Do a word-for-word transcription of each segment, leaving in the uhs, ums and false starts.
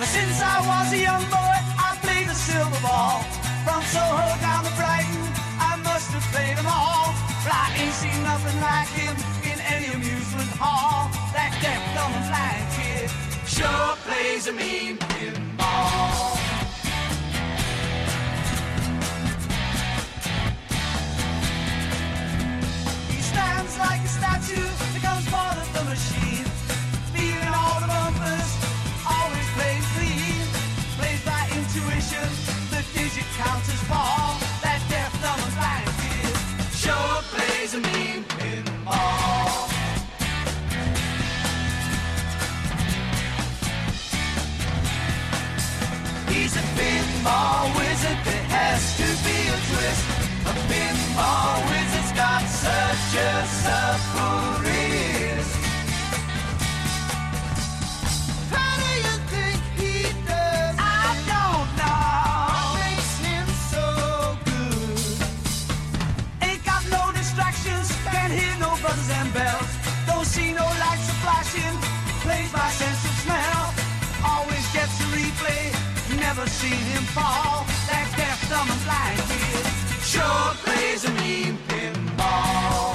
Ever since I was a young boy, I played the silver ball. From Soho down to Brighton, I must have played them all. But I ain't seen nothing like him in any amusement hall. That deaf, dumb, and blind kid sure plays a mean pinball. He stands like a statue, becomes part of the machine. Leaving all the bumpers, always plays clean. Plays by intuition, the digit counters fall. That deaf, dumb, and blind kid sure plays a mean pinball. He's a pinball wizard, there has to be a twist. A pinball wizard's got such a supple wrist. How do you think he does? I don't know. What makes him so good? Ain't got no distractions, can't hear no buzzers and bells. Don't see no lights a flashing, plays by sense of smell. Always gets a replay, never seen him fall. That deaf, dumb, and blind kid sure plays a mean pinball.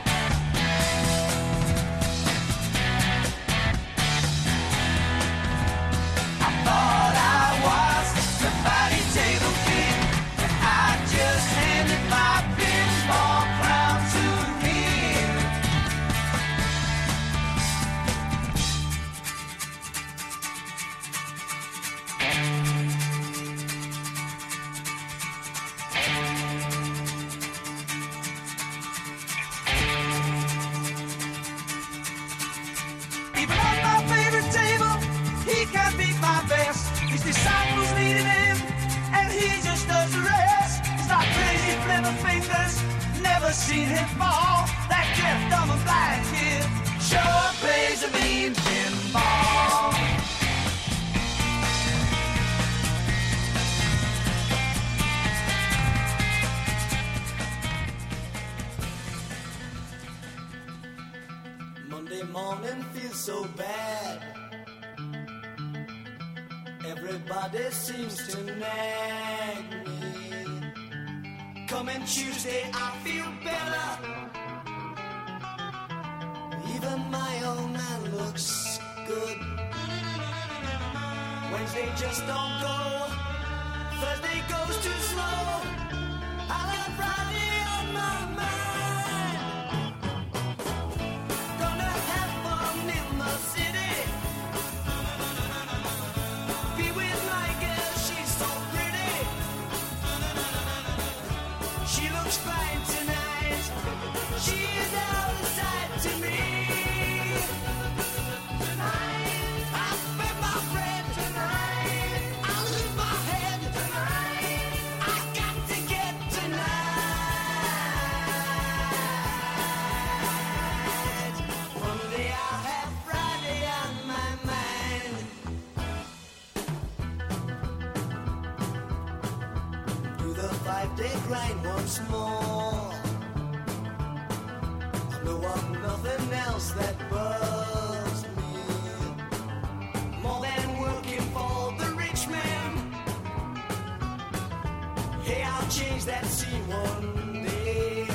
I thought I was the body table king, and I just handed my pinball crown to him. Even on my favorite table, he can't beat my best. His disciples needed him, and he just does the rest. He's got crazy clever fingers, never seen him fall. That deaf, dumb, and blind kid sure plays a mean pinball. Monday morning feels so bad. Everybody seems to nag me. Coming Tuesday I feel better. Even my old man looks good. Wednesday just don't go. Thursday goes too slow. I'll have Friday on my mind. Gonna have fun in the city. Be with my girl, she's so pretty. She looks fine tonight. She is out of sight to me. Tonight, I spend my bread tonight. I lose my head tonight. I got to get tonight. Monday I'll have Friday on my mind. Do the five-day grind once more. I know of nothing else that bugs me more than working for the rich man. Hey, I'll change that scene one day.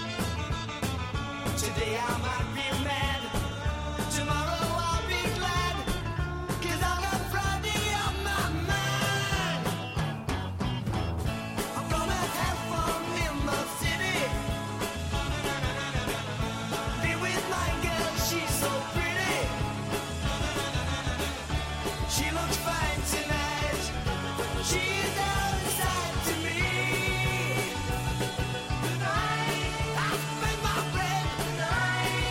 Today I might be mad. Tomorrow I'll be glad. 'Cause I've got Friday on my mind. I'm gonna have fun in the city. Be with my girl, she's so pretty. She looks fine tonight. She's out of sight to me. Tonight, I spend my bread tonight.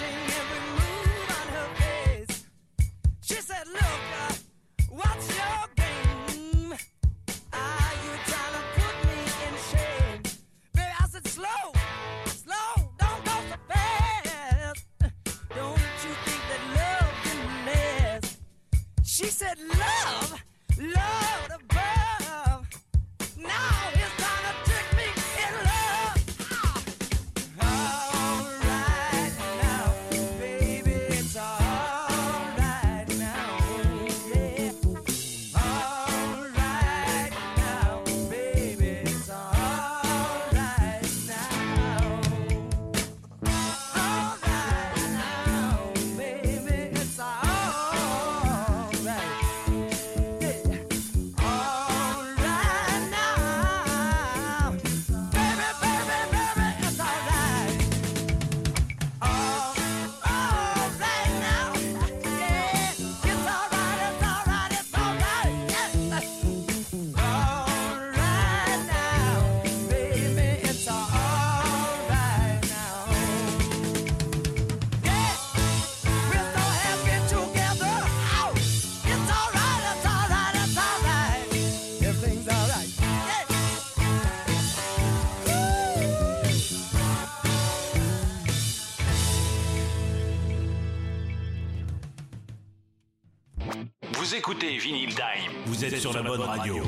watching every move on her face. She said, look, uh, what's your game? Are you trying to put me in shame? Baby, I said, slow, slow, don't go so fast. Don't you think that love can last? She said, love, love above. Now it's time to trick me in love. All right now, baby, it's all right now, yeah. All right now, baby, it's all right now. All right now, baby, it's all right. Yeah. All right now, baby, baby, baby, it's all right. All, all right now, yeah, it's all right, it's all right, it's all right, yeah. All right now, baby, it's all right now. Yeah, we're so happy together. Ow, it's all right, it's all right, it's all right. Everything's all right. Yeah. Vous écoutez Vinyl Time. Vous êtes sur la bonne radio.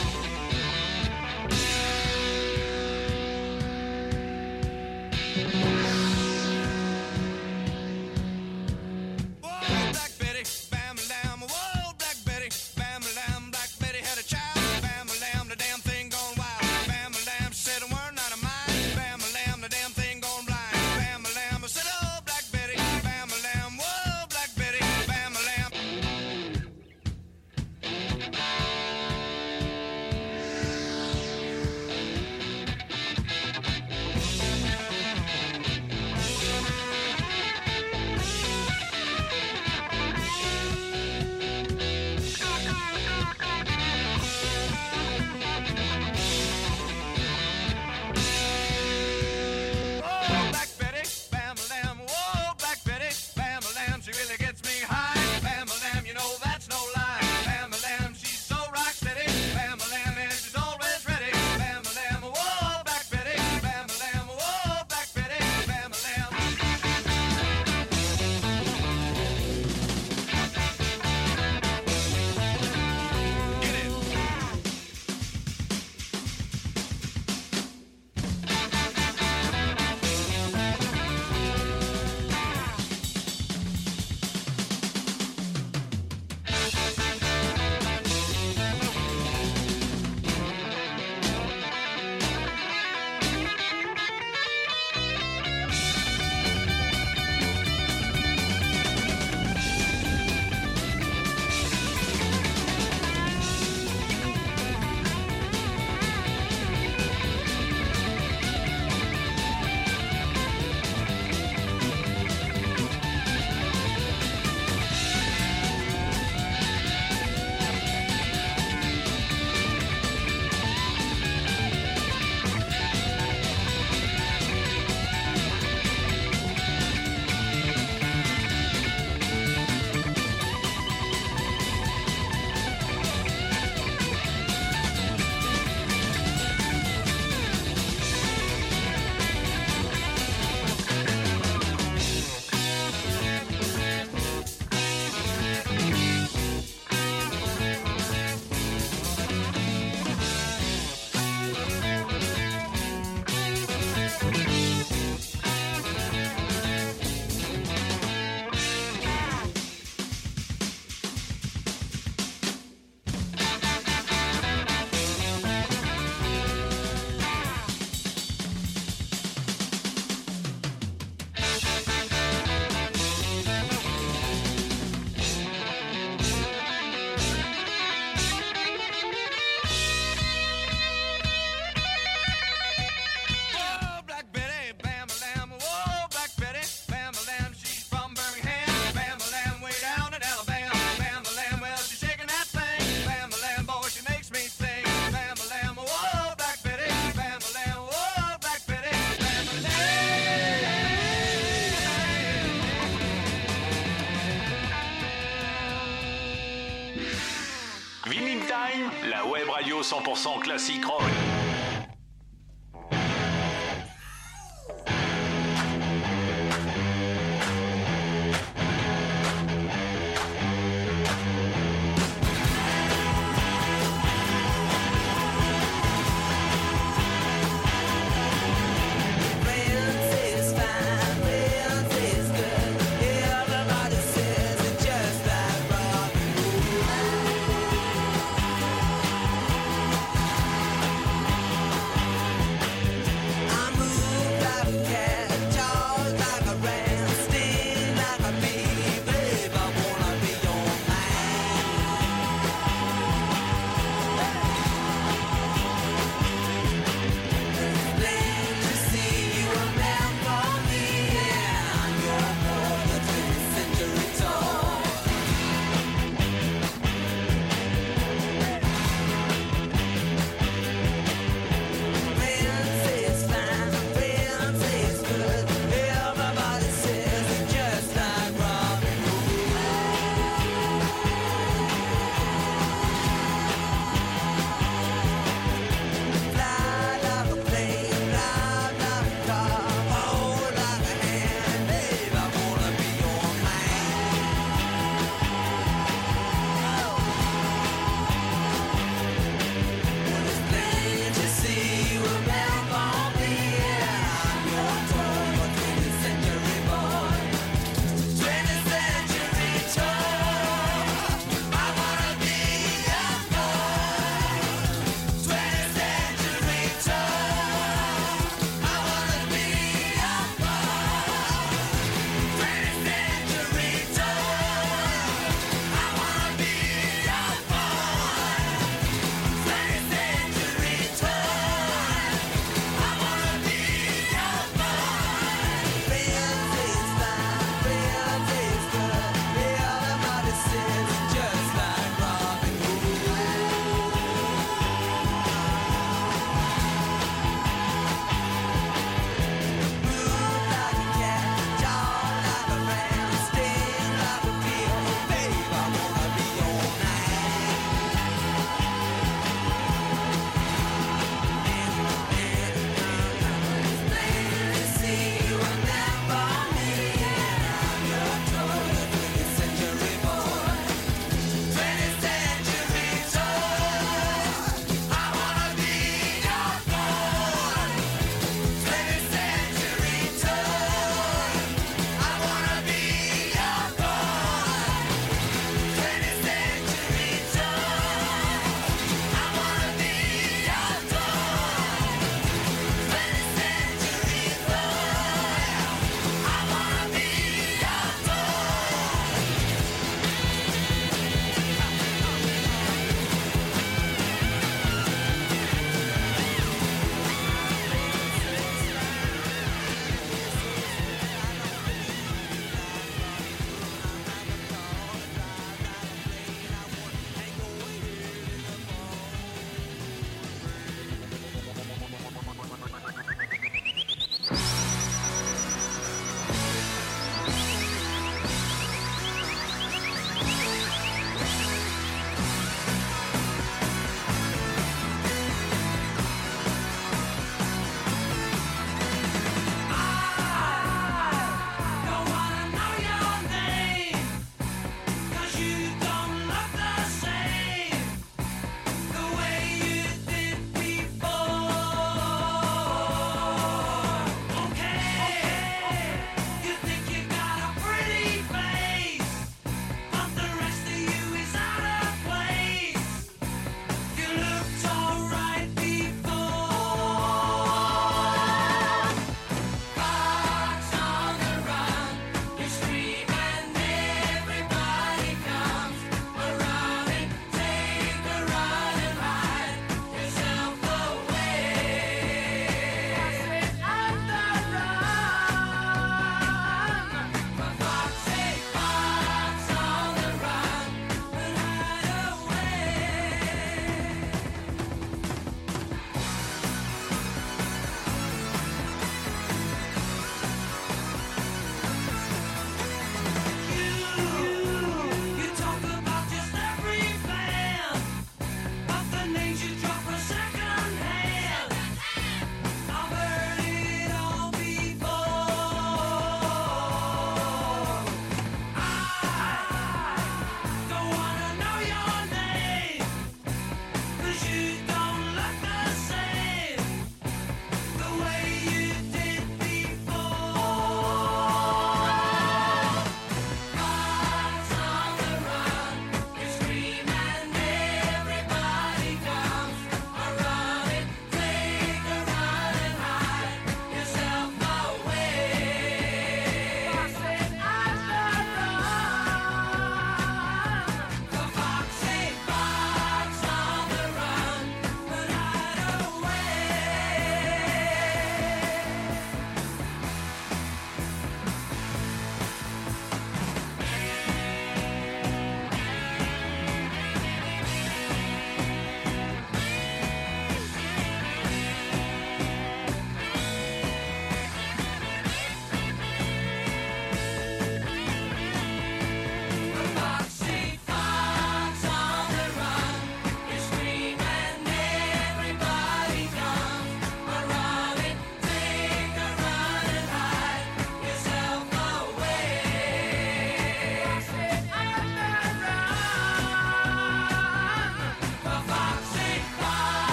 Thank Vinyl Time, la web radio cent pour cent classique rock. Everybody says it's just like rock and roll.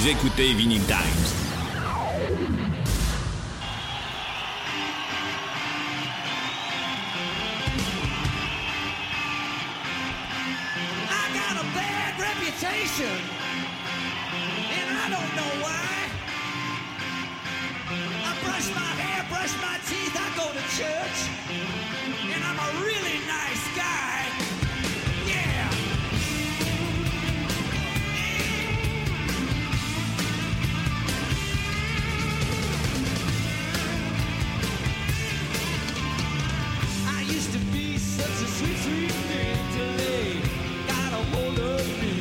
Vous écoutez Vinyl Times. And I don't know why. I brush my hair, brush my teeth, I go to church, and I'm a really nice guy. Yeah. I used to be such a sweet, sweet thing till they got a hold of me.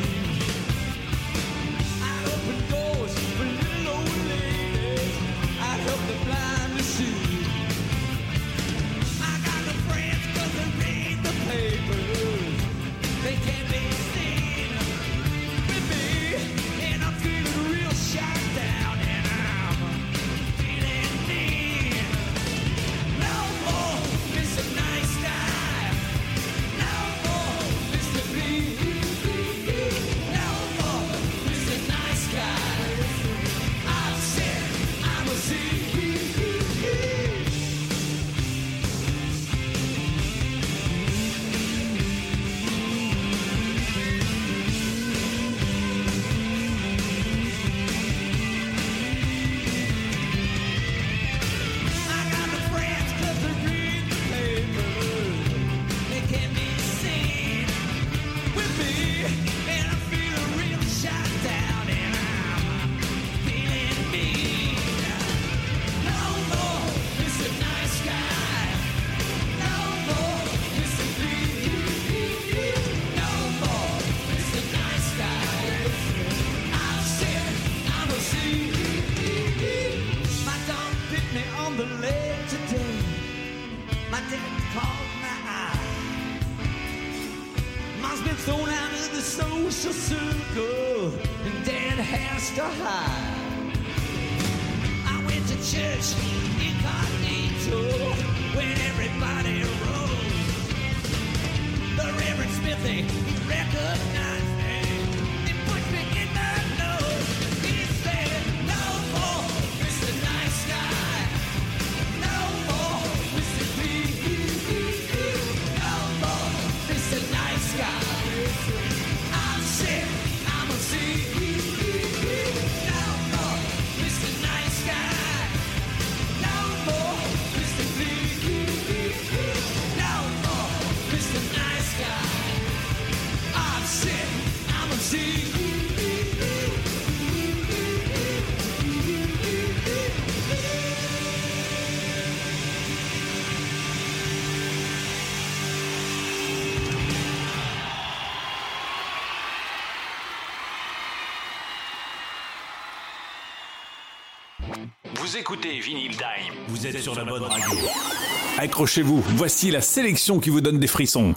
Vous écoutez Vinyl Time. Vous êtes sur la bonne radio. Accrochez-vous, voici la sélection qui vous donne des frissons.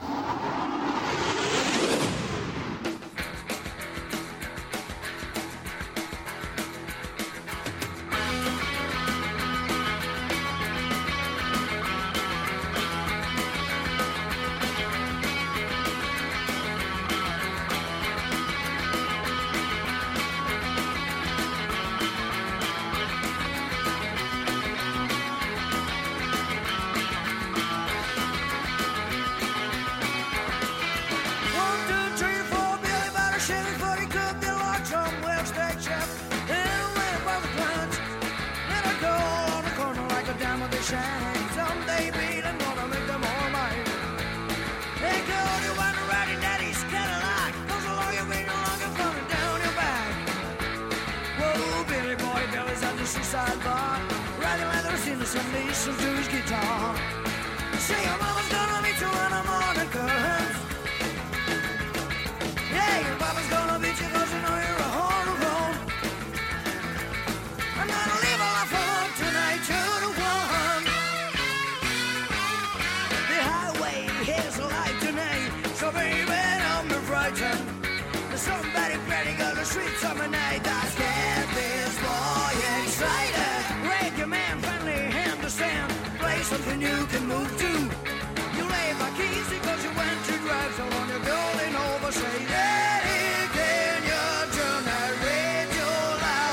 Something you can move to. You lay my keys because you went to drive so long you're building over. Say that again, your turn, I read your life.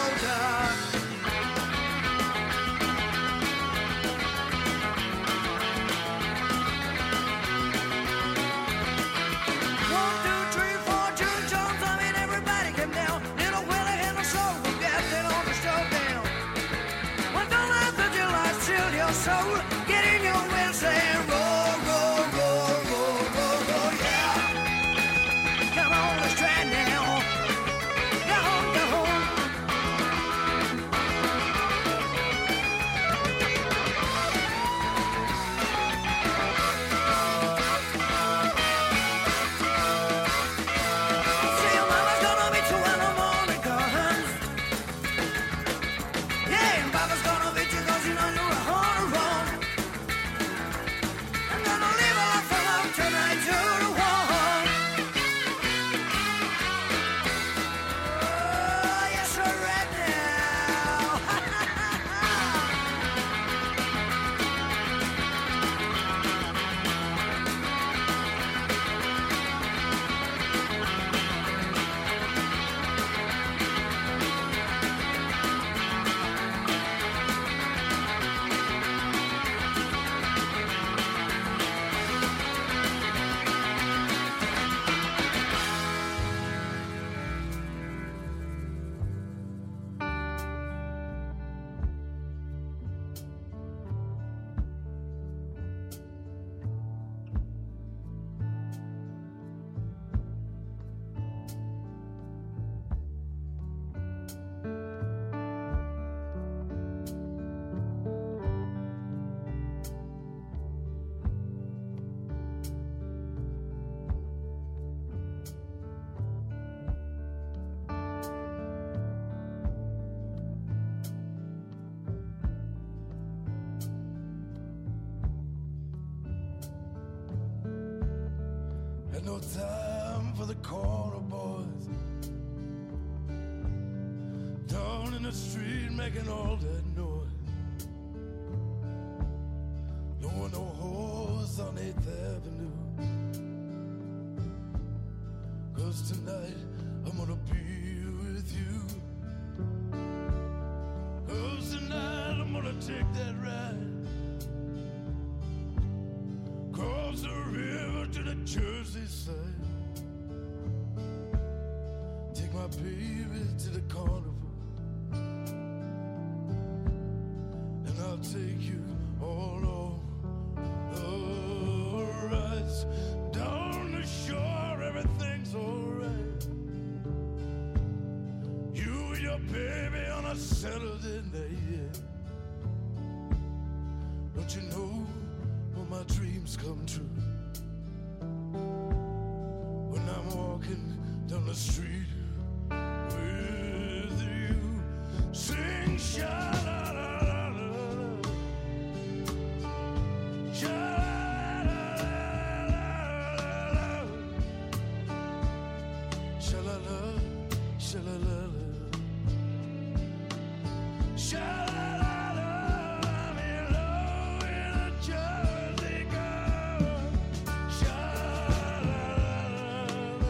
your soul, get in your wheels and roll, roll, roll, roll, roll, roll, yeah. Come on, let's try now. Go home, go home. See, your mama's gonna meet you when the morning comes. Yeah, and Papa's gonna beat you 'cause you know you're a on the road. I'm gonna leave a lot from home tonight to the wall. Oh, yes, sir, right now. Had no time for the corner boys down in the street making all that noise. No one no horse on eighth Avenue. 'Cause tonight I'm gonna be with you. 'Cause tonight I'm gonna take that ride across the river to the Jersey side. Take my baby to the carnival, and I'll take you all over the rides. Down the shore, everything's alright. You and your baby on a Saturday night, yeah. Don't you know when my dreams come true? When I'm walking down the street with you, sing sha-la-la-la-la, sha-la-la-la-la, sha-la-la, sha-la-la-la, sha-la-la-la, I'm in love with a Jersey girl, sha-la-la-la-la,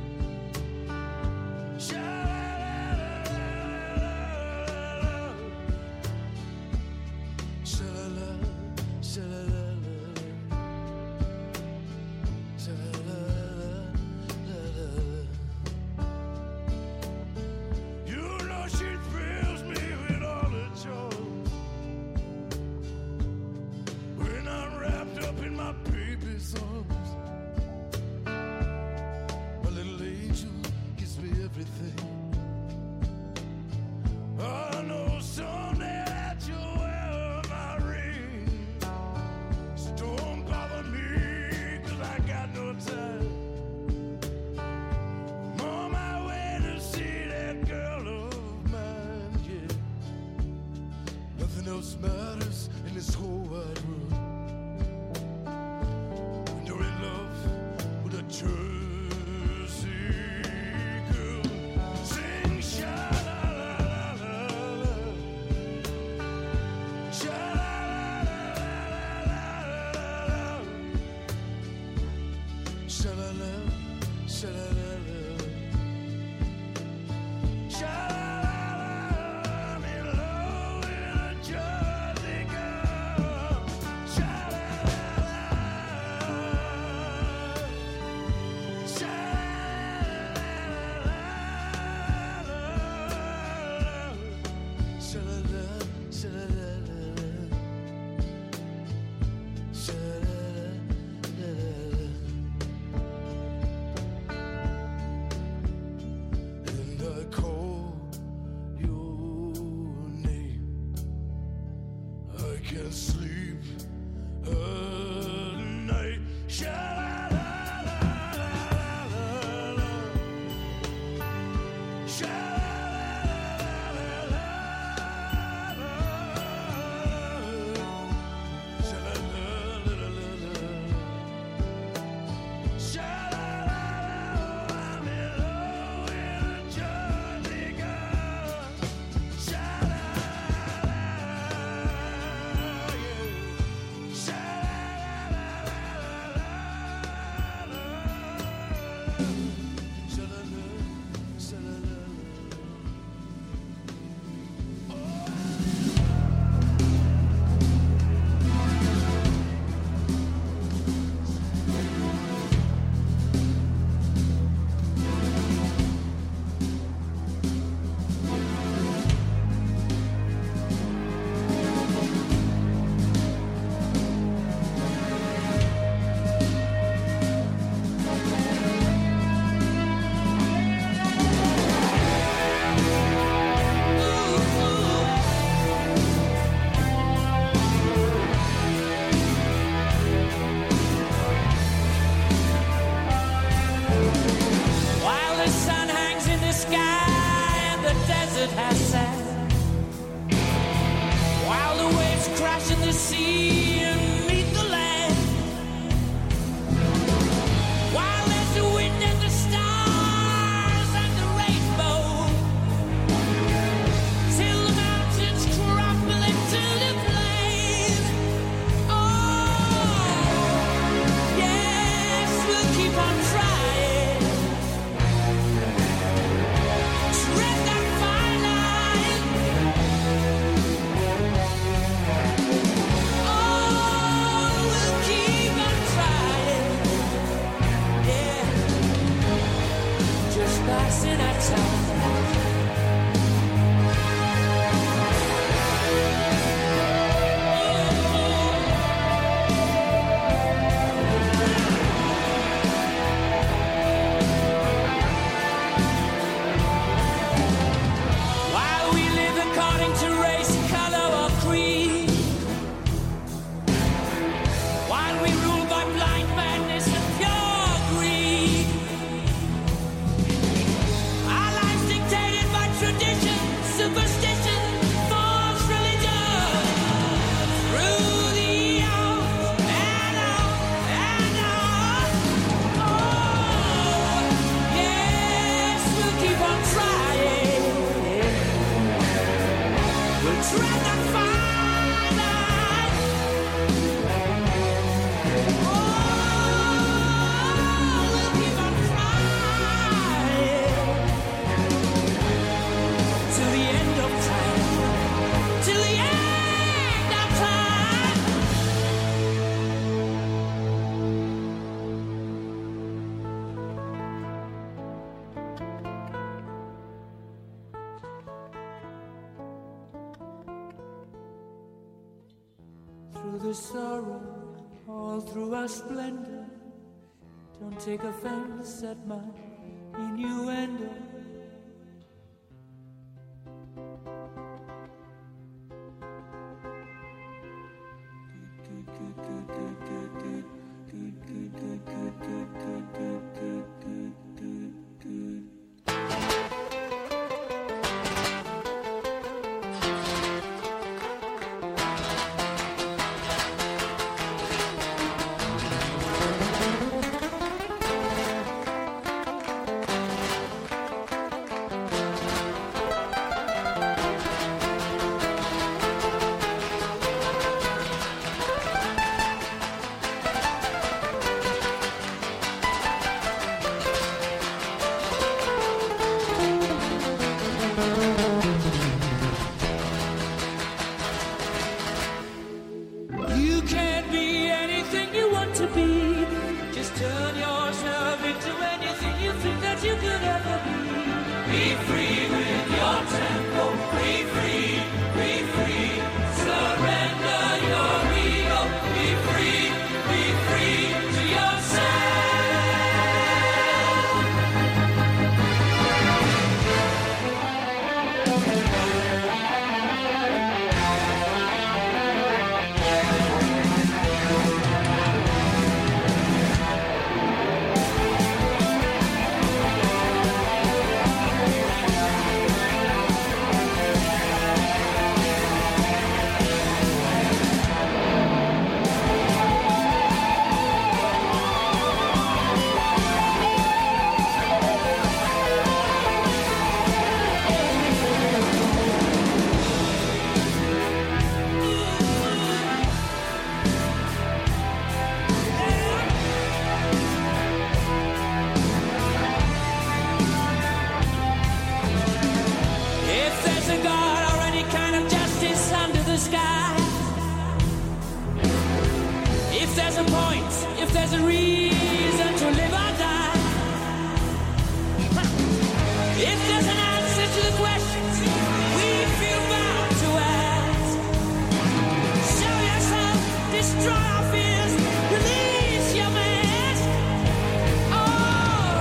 sha-la-la-la-la, sha-la-la, sha-la-la-la, sha-la-la-la-la. You know she thrills me with all her joy. When I'm wrapped up in my baby's arms, my little angel gives me everything. I know someday that you'll wear my ring. So don't bother me, 'cause I got no time. I'm on my way to see that girl of mine, yeah. Nothing else matters in this whole wide world. When you're in love with a Jersey girl, sing sha-la-la-la-la, sha-la-la-la-la-la, sha-la-la, sha-la-la-la, sha-la-la-la, I'm in love with a Jersey girl, sha I can't sleep at night. Sha-la-la-la-la-la-la. Sha-la-la-la-la-la-la. Sha-la-la-la-la-la-la. Sha-la-la-la-la, I'm in love with a Jersey girl. Sha-la-la-la, yeah. Sha-la-la-la-la-la-la. Sha-la-la, sha-la-la-la. While the sun hangs in the sky and the desert has sand, while the waves crash in the sea and meet the land, while there's the wind and the stars and the rainbow, till the mountains crumble into the plain. Oh, yes, we'll keep on trying. Tread that fine line. Oh, we'll keep on trying. Yeah, just passing our time. While we live according to race, color, or creed, while we rule by blind madness and pure greed, our lives dictated by tradition, superstition, false religion, through the hours and on and on. Oh, yes, we'll keep on trying. We'll tread that fine line. Oh, we'll keep on trying till the end of time. Till the end of time. Through the sorrow, all through our splendor, don't take offense at my innuendo. there's a reason to live or die. If there's an answer to the questions we feel bound to ask, show yourself, destroy our fears, release your mask. Oh,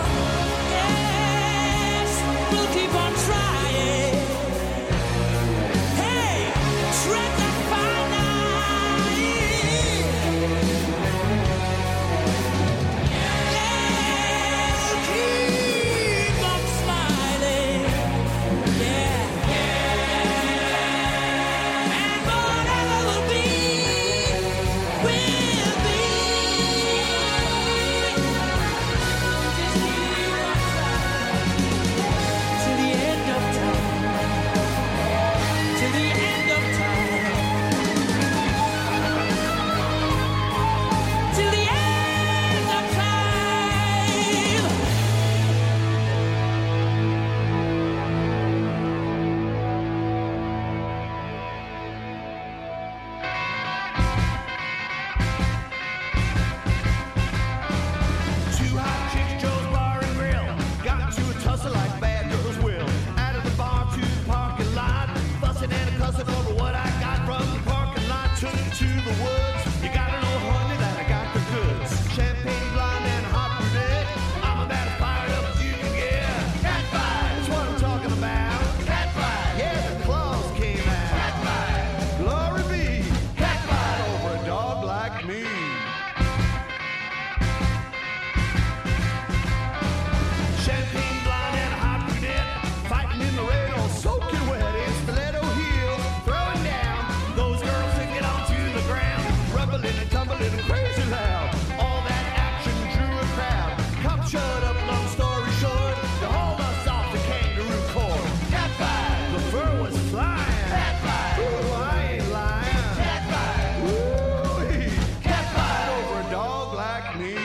yes, we'll keep on trying. Hey, tread that fine line. Yeah, keep on smiling. Yeah, and whatever will be, will be. Just keep on trying till the end of time. Till the end of time. Till the end of time. Two hot chicks, Joe's Bar and Grill. Got into a tussle like bad girls will. Out of the bar to the parking lot. Fussing and a cussing over what I got from the parking lot. Took it to the woods. You gotta know, honey, that I got the goods. Champagne blonde and hot brunette. I'm about as fired up as you can get. Cat fight, that's what I'm talking about. Cat fight, yeah, the claws came out. Cat fight, glory be. Cat fight over a dog like me. Champagne blonde and a hot brunette, fighting in the rain, all soaking wet. In stiletto heels, throwing down. Those girls sink it onto the ground, rumbling and tumbling and crazy loud. All that action drew a crowd. Cops showed up, long story short, to haul us off the kangaroo court. Cat fight, the fur was flying. Cat fight, ooh, I ain't lying. Cat fight, ooh, cat fight over a dog like me.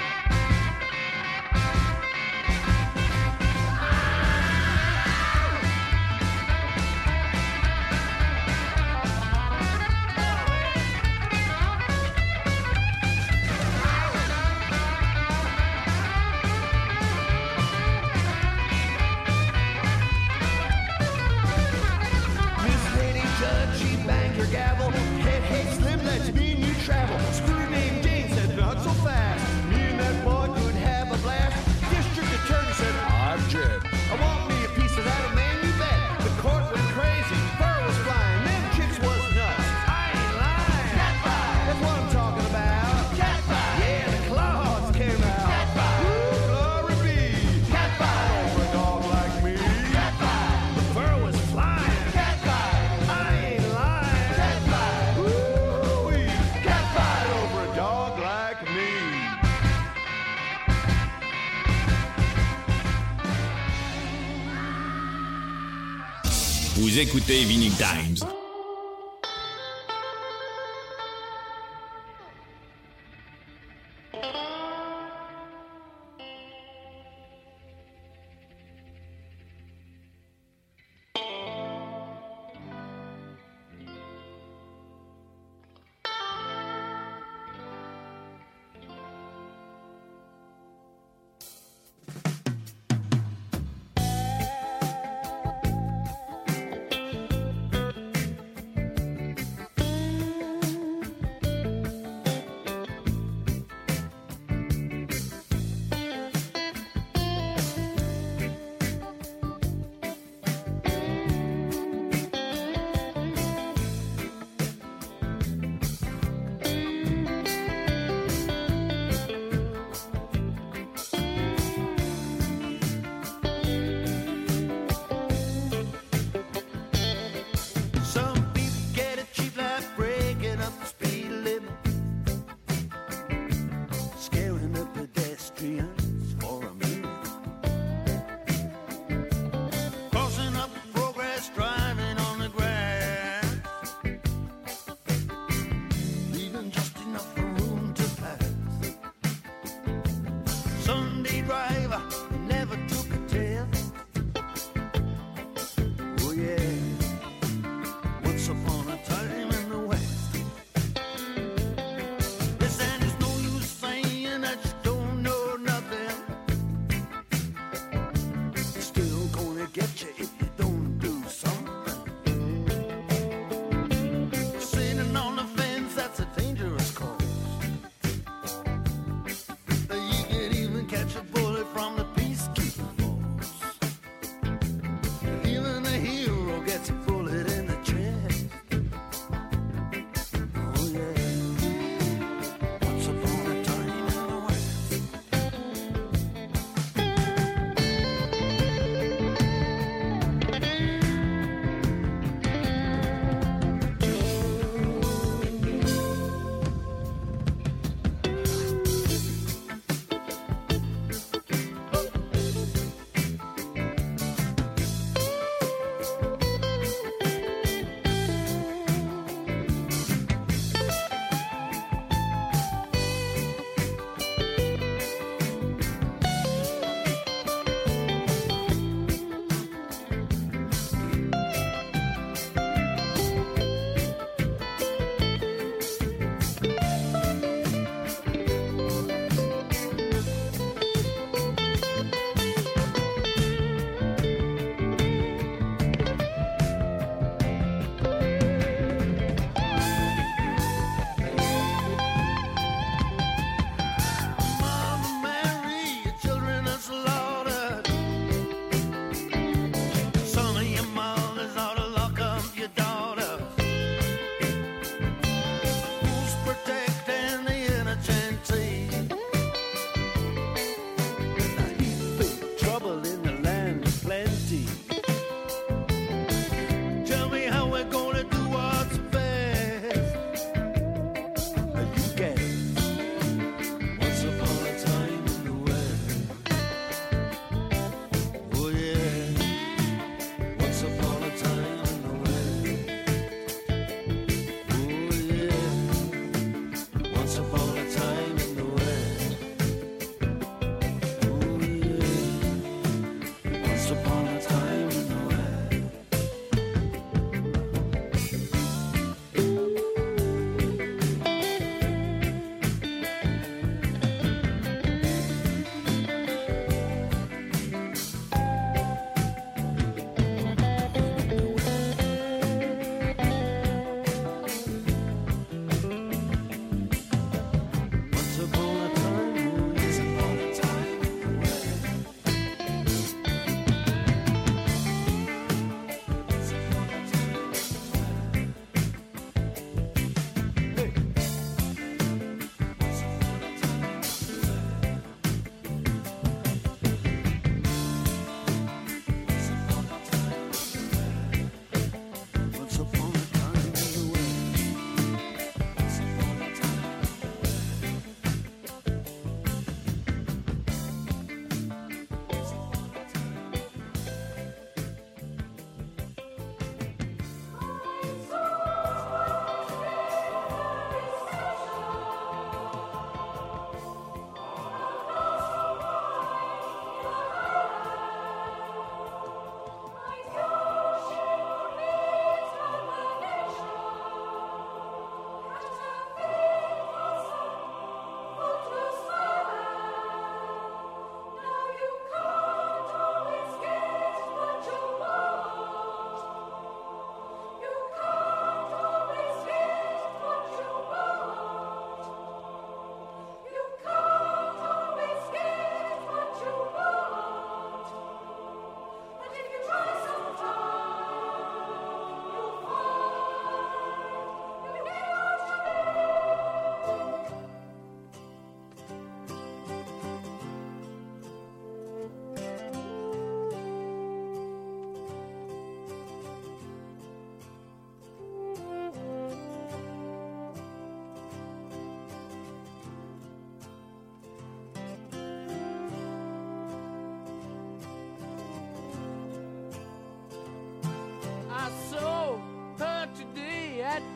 Miss Lady Judge, she banged her gavel. Hey, hey, Slim, let's me and you travel. Screw named Jane said, not so fast. Me and that boy could have a blast. District attorney said, I'm Jed. I want me a piece of that, a man, you bet. The court went crazy, fur was flying, them chicks was nuts. I ain't lying. Cat fight, that's what I'm talking about. Cat fight, yeah, the claws came out. Cat fight, ooh, glory be. Cat fight over a dog like me. Cat fight, the fur was flying. Cat fight, I ain't lying. Cat fight, ooh, cat fight over a dog like me. Vous écoutez Vinyl Times.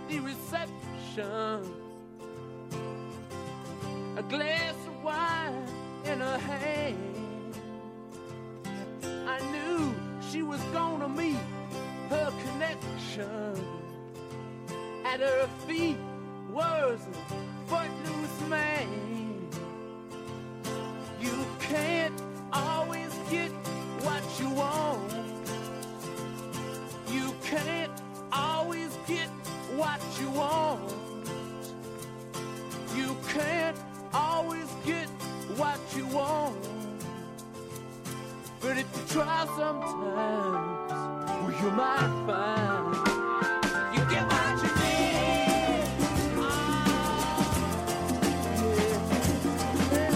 the reception. A glass of wine in her hand. I knew she was gonna meet her connection. At her feet was a footloose man. You can't always get what you want. You can't always get what you want. You can't always get what you want. But if you try sometimes, well, you might find you get what you need. Oh, yeah.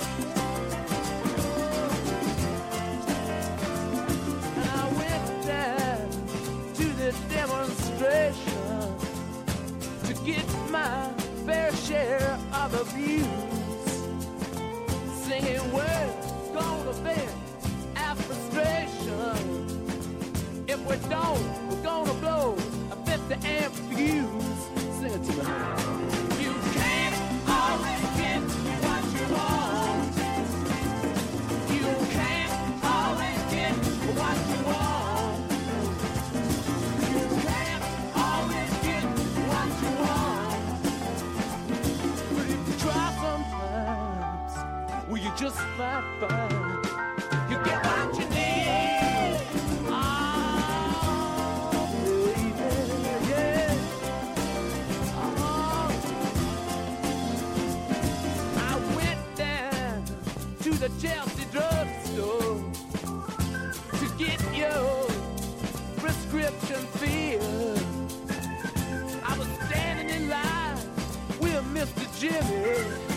And I went down to the demonstration to get my fair share of abuse, singing words gonna vent our frustration. If we don't, we're gonna blow a fifty amp fuse. Sing it to me. You can't always get what you want. You can't always get what you want. You can't always get what you want. But if you try sometimes, well, you just might find you get what you need. Oh, baby, yeah. Oh. I went down to the Chelsea drugstore to get your prescription filled. I was standing in line with Mister Jimmy.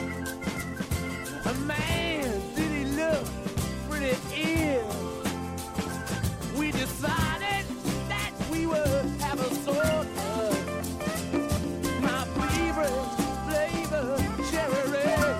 A man, did he look pretty ill? We decided that we would have a soda. My favorite flavor, cherry red.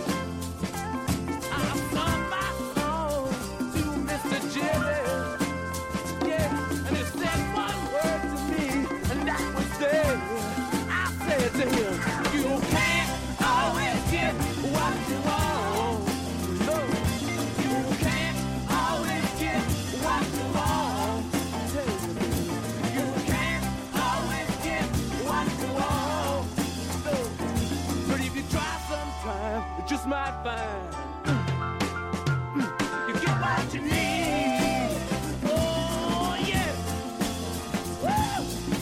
I sung my song to Mister Jimmy. Yeah, and he said one word to me, and that was there. I said to him, you can't always get what you want. No, you can't always get what you want. You can't always get what you want. No, but if you try sometime, you just might find you get what you need. Oh yeah. Woo!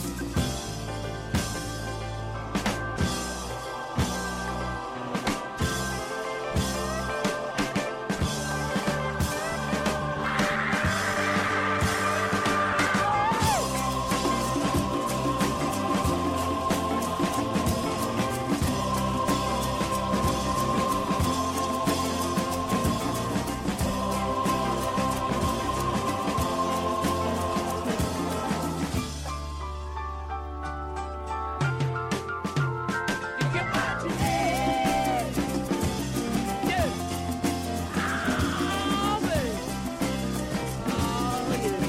You get what you need. Yeah. Oh, baby. Oh,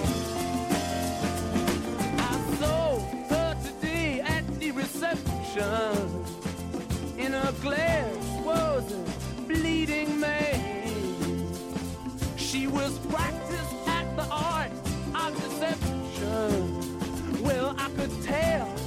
yeah. I saw her today at the reception. In her glass was a bleeding man. She was practiced at the art of deception. Well, I could tell